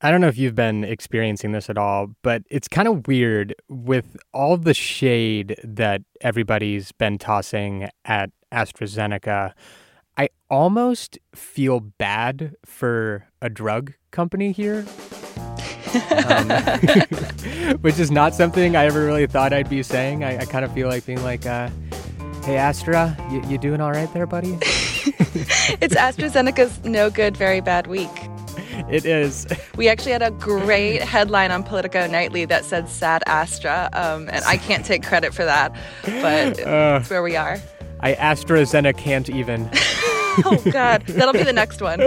I don't know if you've been experiencing this at all, but it's kind of weird with all the shade that everybody's been tossing at AstraZeneca. I almost feel bad for a drug company here, which is not something I ever really thought I'd be saying. I kind of feel like being like, hey, Astra, you doing all right there, buddy? It's AstraZeneca's no good, very bad week. It is. We actually had a great headline on Politico Nightly that said "Sad Astra," and I can't take credit for that, but it's where we are. AstraZeneca can't even. Oh, God. That'll be the next one.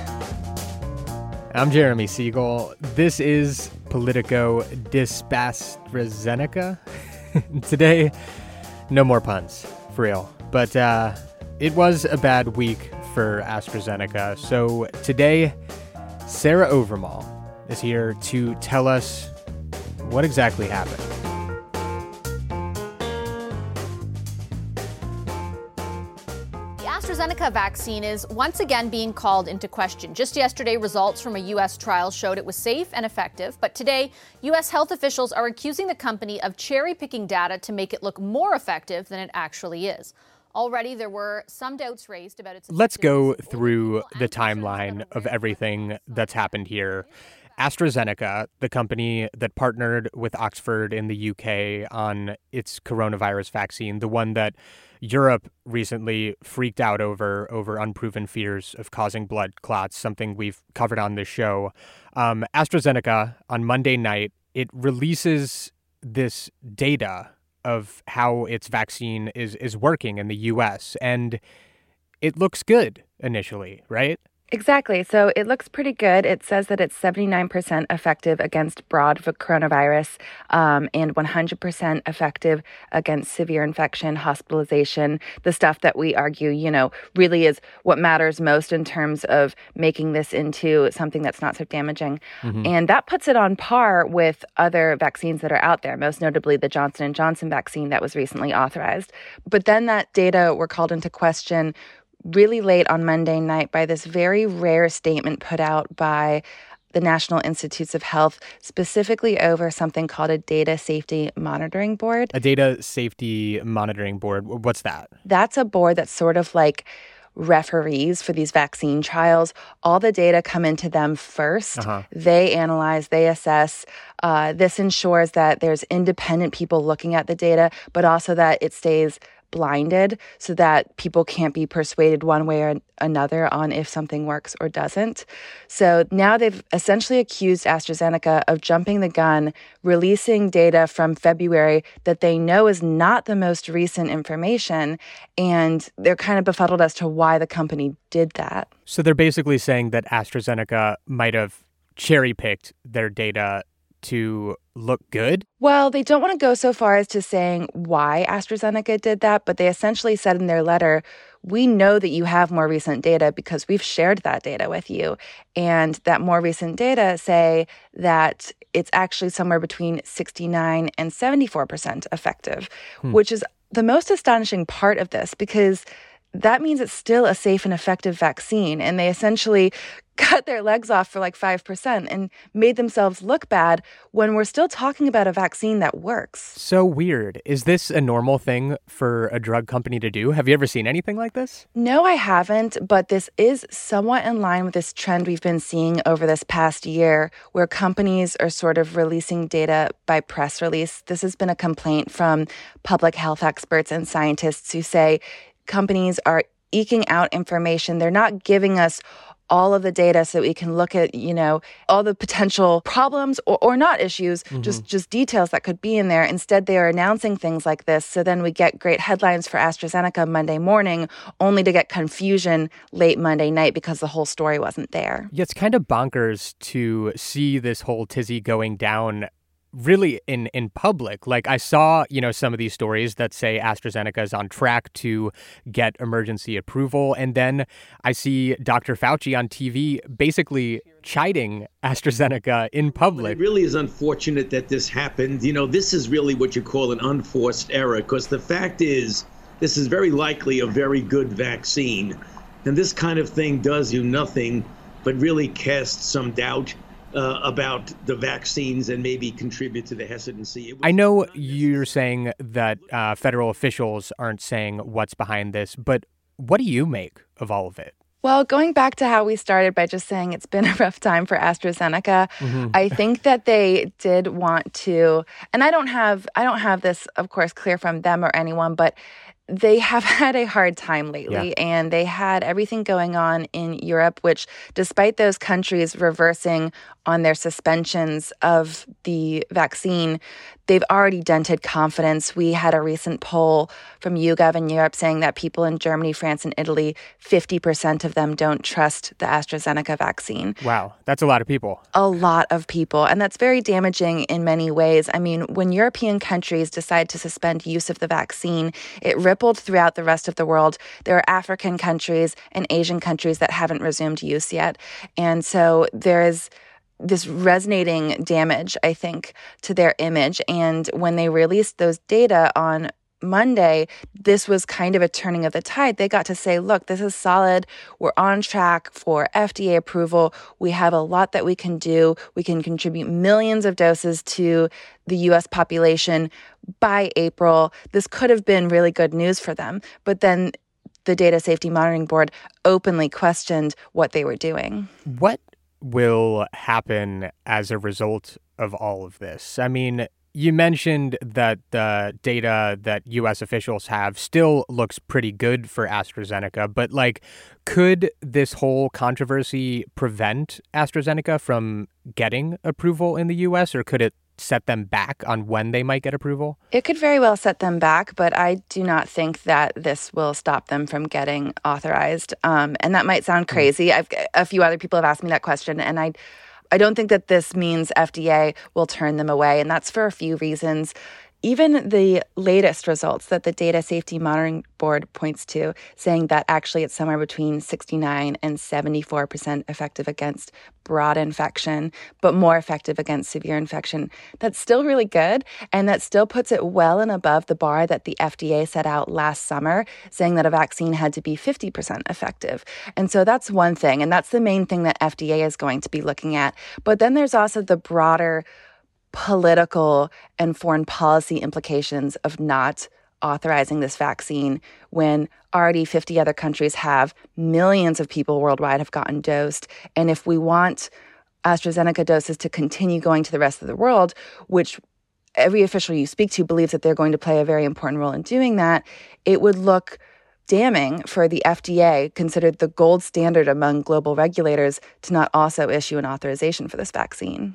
I'm Jeremy Siegel. This is Politico AstraZeneca. Today, no more puns, for real. But it was a bad week for AstraZeneca. So today, Sarah Owermohle is here to tell us what exactly happened. The AstraZeneca vaccine is once again being called into question. Just yesterday, results from a U.S. trial showed it was safe and effective. But today, U.S. health officials are accusing the company of cherry-picking data to make it look more effective than it actually is. Already, there were some doubts raised about its... Let's go through the timeline of everything that's happened here. AstraZeneca, the company that partnered with Oxford in the UK on its coronavirus vaccine, the one that Europe recently freaked out over unproven fears of causing blood clots, something we've covered on this show. AstraZeneca, on Monday night, it releases this data of how its vaccine is working in the U.S., and it looks good initially, right? Exactly. So it looks pretty good. It says that it's 79% effective against broad coronavirus and 100% effective against severe infection, hospitalization, the stuff that we argue, really is what matters most in terms of making this into something that's not so damaging. Mm-hmm. And that puts it on par with other vaccines that are out there, most notably the Johnson & Johnson vaccine that was recently authorized. But then that data were called into question really late on Monday night by this very rare statement put out by the National Institutes of Health, specifically over something called a Data Safety Monitoring Board. A Data Safety Monitoring Board. What's that? That's a board that's sort of like referees for these vaccine trials. All the data come into them first. Uh-huh. They analyze, they assess. This ensures that there's independent people looking at the data, but also that it stays blinded so that people can't be persuaded one way or another on if something works or doesn't. So now they've essentially accused AstraZeneca of jumping the gun, releasing data from February that they know is not the most recent information, and they're kind of befuddled as to why the company did that. So they're basically saying that AstraZeneca might have cherry-picked their data to look good? Well, they don't want to go so far as to saying why AstraZeneca did that, but they essentially said in their letter, we know that you have more recent data because we've shared that data with you. And that more recent data say that it's actually somewhere between 69 and 74% effective, which is the most astonishing part of this because that means it's still a safe and effective vaccine. And they essentially cut their legs off for like 5% and made themselves look bad when we're still talking about a vaccine that works. So weird. Is this a normal thing for a drug company to do? Have you ever seen anything like this? No, I haven't, but this is somewhat in line with this trend we've been seeing over this past year where companies are sort of releasing data by press release. This has been a complaint from public health experts and scientists who say companies are eking out information. They're not giving us all of the data so we can look at, all the potential problems or not issues, just details that could be in there. Instead, they are announcing things like this. So then we get great headlines for AstraZeneca Monday morning, only to get confusion late Monday night because the whole story wasn't there. Yeah, it's kind of bonkers to see this whole tizzy going down really in public. Like I saw, some of these stories that say AstraZeneca is on track to get emergency approval. And then I see Dr. Fauci on TV basically chiding AstraZeneca in public. It really is unfortunate that this happened. This is really what you call an unforced error, because the fact is, this is very likely a very good vaccine. And this kind of thing does you nothing but really cast some doubt about the vaccines and maybe contribute to the hesitancy. I know you're saying that federal officials aren't saying what's behind this, but what do you make of all of it? Well, going back to how we started by just saying it's been a rough time for AstraZeneca, I think that they did want to, and I don't have this, of course, clear from them or anyone, but they have had a hard time lately, and they had everything going on in Europe, which, despite those countries reversing on their suspensions of the vaccine, they've already dented confidence. We had a recent poll from YouGov in Europe saying that people in Germany, France, and Italy, 50% of them don't trust the AstraZeneca vaccine. Wow, that's a lot of people. A lot of people. And that's very damaging in many ways. I mean, when European countries decide to suspend use of the vaccine, it rippled throughout the rest of the world. There are African countries and Asian countries that haven't resumed use yet. And so there is this resonating damage, I think, to their image. And when they released those data on Monday, this was kind of a turning of the tide. They got to say, look, this is solid. We're on track for FDA approval. We have a lot that we can do. We can contribute millions of doses to the U.S. population by April. This could have been really good news for them. But then the Data Safety Monitoring Board openly questioned what they were doing. What will happen as a result of all of this? I mean, you mentioned that the data that U.S. officials have still looks pretty good for AstraZeneca, but could this whole controversy prevent AstraZeneca from getting approval in the U.S., or could it set them back on when they might get approval? It could very well set them back, but I do not think that this will stop them from getting authorized. And that might sound crazy. A few other people have asked me that question, and I don't think that this means FDA will turn them away, and that's for a few reasons. Even the latest results that the Data Safety Monitoring Board points to, saying that actually it's somewhere between 69 and 74% effective against broad infection, but more effective against severe infection, that's still really good. And that still puts it well and above the bar that the FDA set out last summer, saying that a vaccine had to be 50% effective. And so that's one thing. And that's the main thing that FDA is going to be looking at. But then there's also the broader political and foreign policy implications of not authorizing this vaccine when already 50 other countries have. Millions of people worldwide have gotten dosed. And if we want AstraZeneca doses to continue going to the rest of the world, which every official you speak to believes that they're going to play a very important role in doing that, it would look damning for the FDA, considered the gold standard among global regulators, to not also issue an authorization for this vaccine.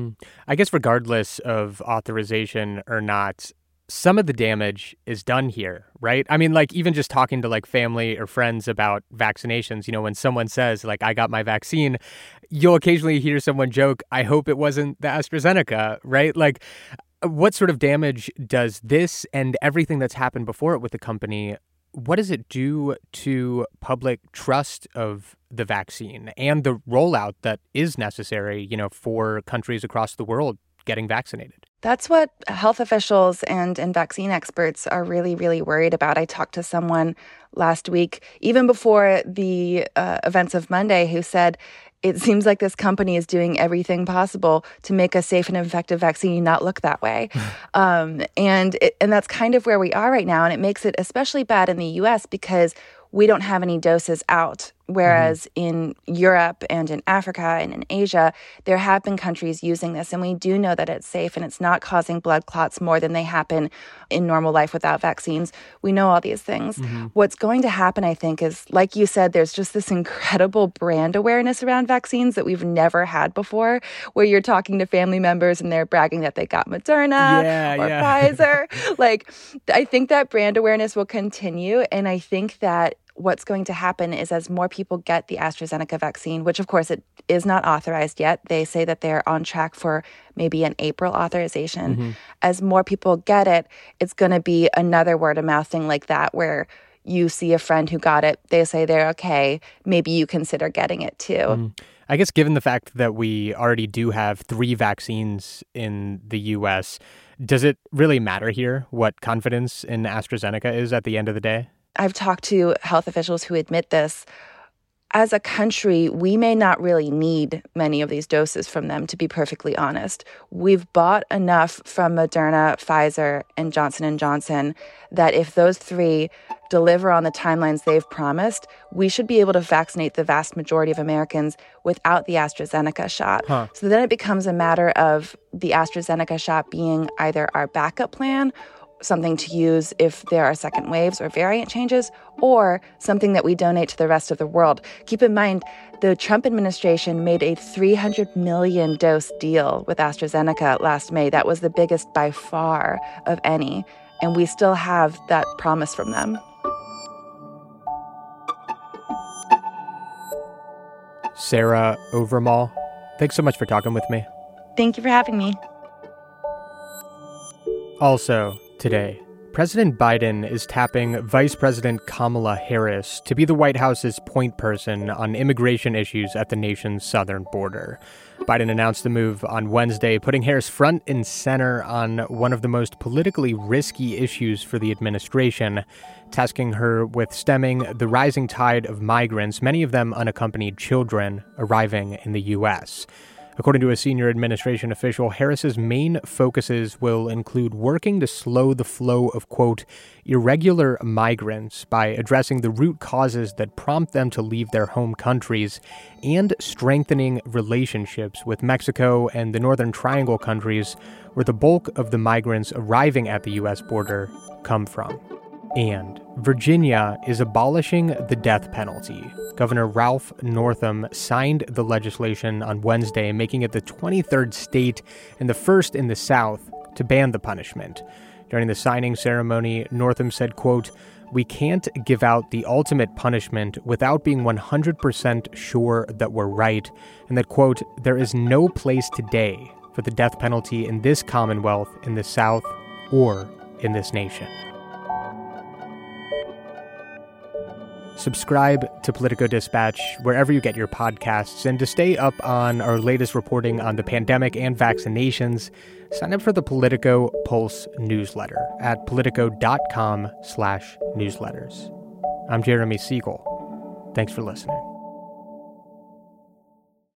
I guess regardless of authorization or not, some of the damage is done here, right? I mean, even just talking to family or friends about vaccinations, when someone says I got my vaccine, you'll occasionally hear someone joke, I hope it wasn't the AstraZeneca, right? What sort of damage does this and everything that's happened before it with the company, what does it do to public trust of the vaccine and the rollout that is necessary, for countries across the world getting vaccinated? That's what health officials and vaccine experts are really, really worried about. I talked to someone last week, even before the events of Monday, who said, it seems like this company is doing everything possible to make a safe and effective vaccine not look that way. And that's kind of where we are right now. And it makes it especially bad in the U.S. because we don't have any doses out. Whereas in Europe and in Africa and in Asia, there have been countries using this. And we do know that it's safe and it's not causing blood clots more than they happen in normal life without vaccines. We know all these things. What's going to happen, I think, is, like you said, there's just this incredible brand awareness around vaccines that we've never had before, where you're talking to family members and they're bragging that they got Moderna or Pfizer. I think that brand awareness will continue. And I think that what's going to happen is, as more people get the AstraZeneca vaccine, which of course it is not authorized yet, they say that they're on track for maybe an April authorization. As more people get it, it's going to be another word of mouth thing like that, where you see a friend who got it, they say they're okay, maybe you consider getting it too. I guess given the fact that we already do have 3 vaccines in the U.S., does it really matter here what confidence in AstraZeneca is at the end of the day? I've talked to health officials who admit this. as a country, we may not really need many of these doses from them, to be perfectly honest. We've bought enough from Moderna, Pfizer, and Johnson & Johnson that if those three deliver on the timelines they've promised, we should be able to vaccinate the vast majority of Americans without the AstraZeneca shot. So then it becomes a matter of the AstraZeneca shot being either our backup plan, something to use if there are second waves or variant changes, or something that we donate to the rest of the world. Keep in mind, the Trump administration made a 300 million dose deal with AstraZeneca last May. That was the biggest by far of any, and we still have that promise from them. Sarah Owermohle, thanks so much for talking with me. Thank you for having me. Also, today, President Biden is tapping Vice President Kamala Harris to be the White House's point person on immigration issues at the nation's southern border. Biden announced the move on Wednesday, putting Harris front and center on one of the most politically risky issues for the administration, tasking her with stemming the rising tide of migrants, many of them unaccompanied children, arriving in the U.S. According to a senior administration official, Harris's main focuses will include working to slow the flow of, quote, irregular migrants by addressing the root causes that prompt them to leave their home countries and strengthening relationships with Mexico and the Northern Triangle countries where the bulk of the migrants arriving at the U.S. border come from. And Virginia is abolishing the death penalty. Governor Ralph Northam signed the legislation on Wednesday, making it the 23rd state and the first in the South to ban the punishment. During the signing ceremony, Northam said, quote, "We can't give out the ultimate punishment without being 100% sure that we're right," and that, quote, "there is no place today for the death penalty in this Commonwealth, in the South, or in this nation." Subscribe to Politico Dispatch wherever you get your podcasts, and to stay up on our latest reporting on the pandemic and vaccinations, sign up for the Politico Pulse newsletter at politico.com/newsletters. I'm Jeremy Siegel. Thanks for listening.